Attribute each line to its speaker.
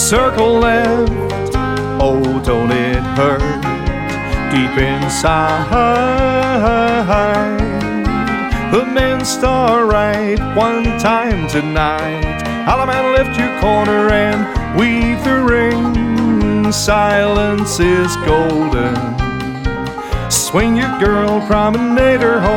Speaker 1: Circle left, oh don't it hurt deep inside. The men star right one time tonight. Alaman, lift your corner and weave the ring. Silence is golden. Swing your girl promenader home.